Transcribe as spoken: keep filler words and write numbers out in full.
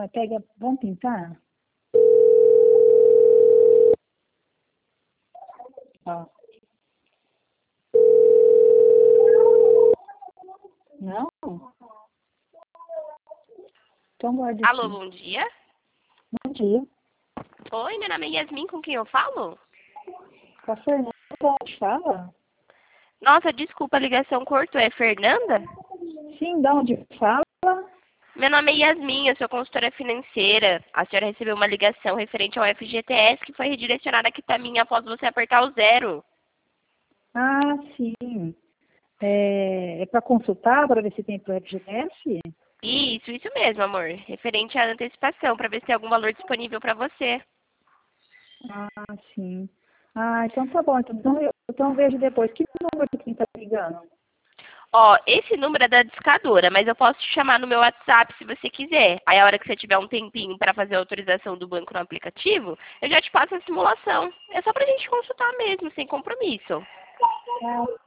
Ah, pega, vamos tentar? Ó. Não? Então guarde Alô, aqui. bom dia. Bom dia. Oi, meu nome é Yasmin, com quem eu falo? Com a Fernanda que fala? Nossa, desculpa, a ligação cortou. É Fernanda? Sim, de onde fala? Meu nome é Yasmin, eu sou consultora financeira. A senhora recebeu uma ligação referente ao F G T S que foi redirecionada aqui para mim após você apertar o zero. Ah, sim. É, é para consultar, para ver se tem para o F G T S? Isso, isso mesmo, amor. Referente à antecipação, para ver se tem algum valor disponível para você. Ah, sim. Ah, então tá bom. Então eu então vejo depois. Que número que quem está ligando? Ó, esse número é da discadora, mas eu posso te chamar no meu WhatsApp se você quiser. Aí a hora que você tiver um tempinho para fazer a autorização do banco no aplicativo, eu já te passo a simulação. É só pra gente consultar mesmo, sem compromisso. Ah,